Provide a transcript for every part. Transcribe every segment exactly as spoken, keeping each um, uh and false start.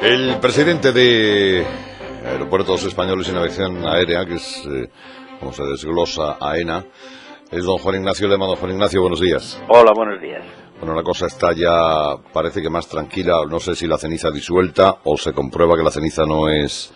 El presidente de Aeropuertos Españoles y Navegación Aérea, que es, eh, como se desglosa, AENA, es don Juan Ignacio Lema. Don Juan Ignacio, buenos días. Hola, buenos días. Bueno, la cosa está ya, parece que más tranquila. No sé si la ceniza disuelta o se comprueba que la ceniza no es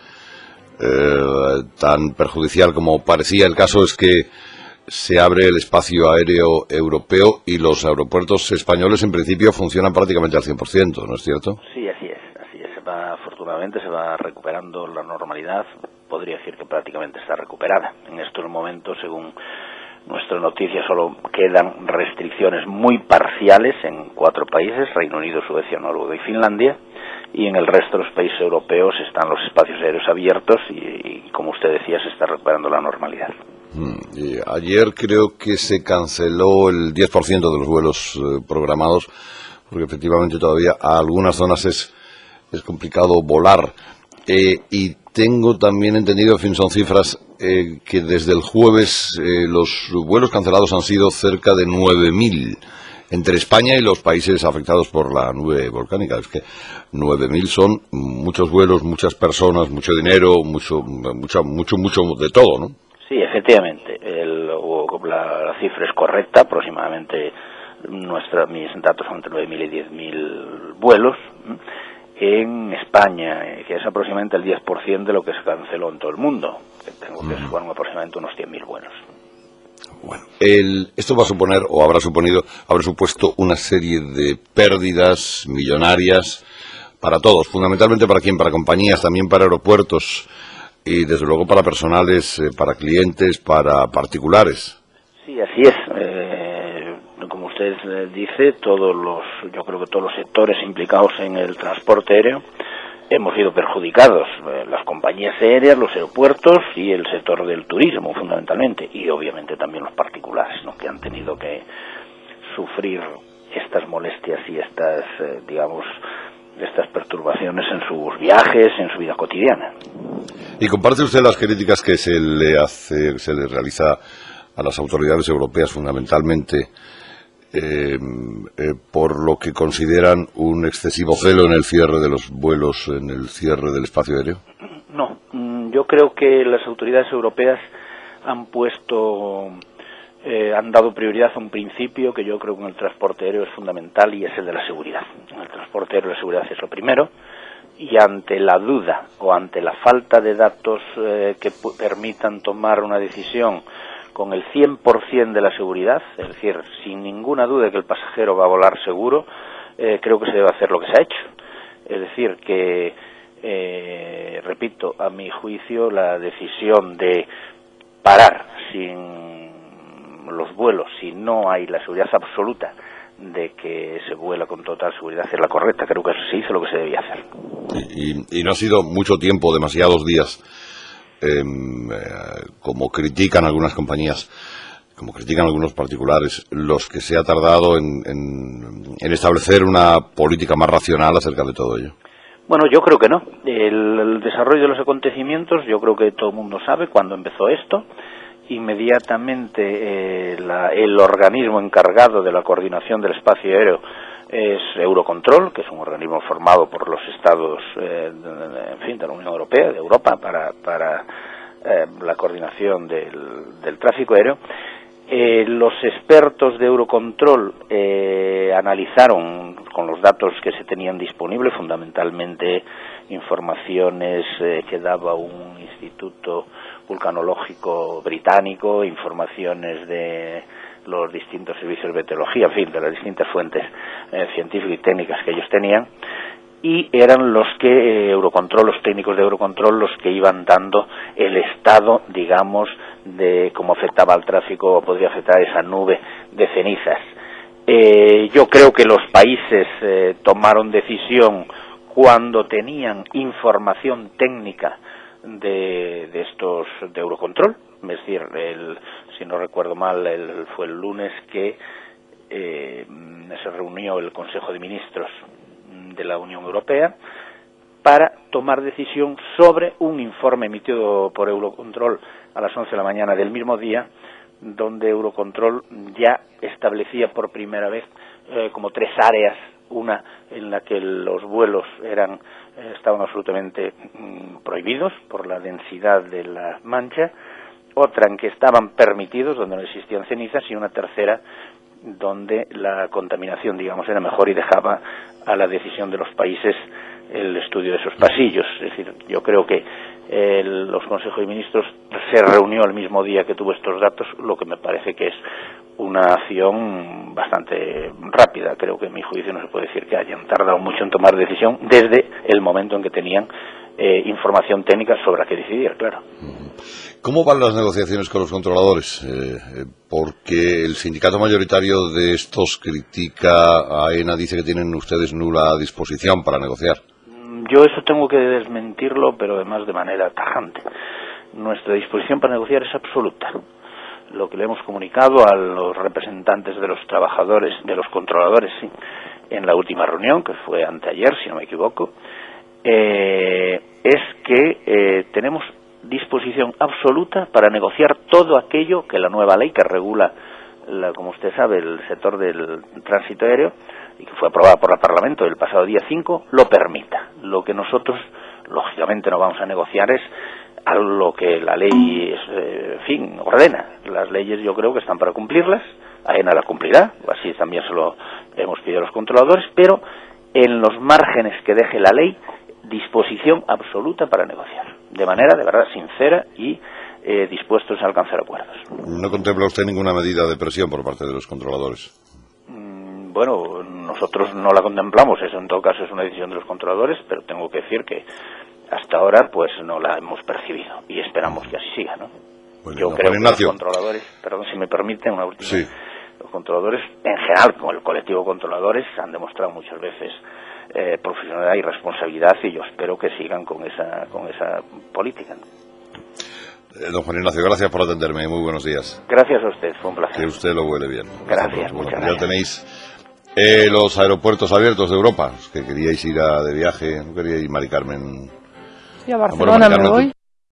eh, tan perjudicial como parecía. El caso es que se abre el espacio aéreo europeo y los aeropuertos españoles en principio funcionan prácticamente al cien por ciento, ¿no es cierto? Sí, así es. Así es. Se va, afortunadamente se va recuperando la normalidad. Podría decir que prácticamente está recuperada. En estos momentos, según nuestras noticias, solo quedan restricciones muy parciales en cuatro países: Reino Unido, Suecia, Noruega y Finlandia. Y en el resto de los países europeos están los espacios aéreos abiertos y, y como usted decía, se está recuperando la normalidad. Mm, y ayer creo que se canceló el diez por ciento de los vuelos eh, programados, porque efectivamente todavía a algunas zonas es, es complicado volar. Eh, y tengo también entendido, en fin, son cifras, eh, que desde el jueves eh, los vuelos cancelados han sido cerca de nueve mil entre España y los países afectados por la nube volcánica. Es que nueve mil son muchos vuelos, muchas personas, mucho dinero, mucho, mucho, mucho, mucho de todo, ¿no? Sí, efectivamente. El, la, la cifra es correcta. Aproximadamente nuestra, mis datos son entre nueve mil y diez mil vuelos en España, que es aproximadamente el diez por ciento de lo que se canceló en todo el mundo, que tengo que mm. fueron aproximadamente unos cien mil vuelos. Bueno, el, esto va a suponer, o habrá suponido, habrá supuesto una serie de pérdidas millonarias para todos, fundamentalmente para quién, para compañías, también para aeropuertos y desde luego para personales, eh, para clientes, para particulares. Sí, así es. Eh, como usted dice, todos los, yo creo que todos los sectores implicados en el transporte aéreo hemos sido perjudicados, eh, las compañías aéreas, los aeropuertos y el sector del turismo fundamentalmente, y obviamente también los particulares, ¿no?, que han tenido que sufrir estas molestias y estas, eh, digamos, estas perturbaciones en sus viajes, en su vida cotidiana. ¿Y comparte usted las críticas que se le hace, se le realiza a las autoridades europeas fundamentalmente Eh, eh, por lo que consideran un excesivo celo en el cierre de los vuelos, en el cierre del espacio aéreo? No, yo creo que las autoridades europeas han puesto, eh, han dado prioridad a un principio que yo creo que en el transporte aéreo es fundamental, y es el de la seguridad. En el transporte aéreo la seguridad es lo primero, y ante la duda o ante la falta de datos eh, que permitan tomar una decisión con el cien por ciento de la seguridad, es decir, sin ninguna duda de que el pasajero va a volar seguro, eh, creo que se debe hacer lo que se ha hecho. Es decir, que, eh, repito, a mi juicio, la decisión de parar sin los vuelos, si no hay la seguridad absoluta de que se vuela con total seguridad, es la correcta. Creo que se hizo lo que se debía hacer. Y, y, y no ha sido mucho tiempo, demasiados días, Eh, eh, como critican algunas compañías, como critican algunos particulares, los que se ha tardado en, en, en establecer una política más racional acerca de todo ello. Bueno, yo creo que no. El, el desarrollo de los acontecimientos, yo creo que todo el mundo sabe cuándo empezó esto. Inmediatamente eh, la, el organismo encargado de la coordinación del espacio aéreo es Eurocontrol, que es un organismo formado por los estados, eh, de, en fin, de la Unión Europea, de Europa, para, para eh, la coordinación del, del tráfico aéreo. Eh, los expertos de Eurocontrol eh, analizaron con los datos que se tenían disponibles, fundamentalmente informaciones eh, que daba un instituto vulcanológico británico, informaciones de los distintos servicios de meteorología, en fin, de las distintas fuentes eh, científicas y técnicas que ellos tenían, y eran los que eh, Eurocontrol, los técnicos de Eurocontrol, los que iban dando el estado, digamos, de cómo afectaba al tráfico o podría afectar esa nube de cenizas. Eh, yo creo que los países eh, tomaron decisión cuando tenían información técnica de, de estos de Eurocontrol, es decir, el, si no recuerdo mal, el, fue el lunes que eh, se reunió el Consejo de Ministros de la Unión Europea para tomar decisión sobre un informe emitido por Eurocontrol a las once de la mañana del mismo día, donde Eurocontrol ya establecía por primera vez eh, como tres áreas una en la que los vuelos eran eh, estaban absolutamente mm, prohibidos por la densidad de la mancha, otra en que estaban permitidos, donde no existían cenizas, y una tercera donde la contaminación, digamos, era mejor y dejaba a la decisión de los países el estudio de esos pasillos. Es decir, yo creo que eh, los Consejos de Ministros se reunió el mismo día que tuvo estos datos, lo que me parece que es una acción bastante rápida. Creo que en mi juicio no se puede decir que hayan tardado mucho en tomar decisión desde el momento en que tenían eh, información técnica sobre la que decidir, claro. ¿Cómo van las negociaciones con los controladores? Eh, porque el sindicato mayoritario de estos critica a AENA, dice que tienen ustedes nula disposición para negociar. Yo eso tengo que desmentirlo, pero además de manera tajante. Nuestra disposición para negociar es absoluta. Lo que le hemos comunicado a los representantes de los trabajadores, de los controladores, sí, en la última reunión, que fue anteayer, si no me equivoco, eh, es que eh, tenemos disposición absoluta para negociar todo aquello que la nueva ley que regula, la, como usted sabe, el sector del tránsito aéreo, y que fue aprobada por el Parlamento el pasado día cinco, lo permita. Lo que nosotros, lógicamente, no vamos a negociar es a lo que la ley, es, eh, en fin, ordena. Las leyes yo creo que están para cumplirlas, AENA la cumplirá, así también se lo hemos pedido a los controladores, pero en los márgenes que deje la ley, disposición absoluta para negociar, de manera de verdad sincera y eh, dispuestos a alcanzar acuerdos. ¿No contempla usted ninguna medida de presión por parte de los controladores? Mm, bueno, nosotros no la contemplamos, eso en todo caso es una decisión de los controladores, pero tengo que decir que hasta ahora pues no la hemos percibido y esperamos que así siga, ¿no? Bueno, Yo no, creo que Ignacio. los controladores, perdón si me permiten una última, sí. Los controladores en general, como el colectivo de controladores, han demostrado muchas veces eh, profesionalidad y responsabilidad, y yo espero que sigan con esa con esa política. Eh, don Juan Ignacio, gracias por atenderme, muy buenos días. Gracias a usted, fue un placer. Que usted lo huele bien. Gracias, bueno, muchas ya gracias. tenéis eh, los aeropuertos abiertos de Europa, que queríais ir a, de viaje, no queríais, Mari Carmen. Sí, a Barcelona me voy.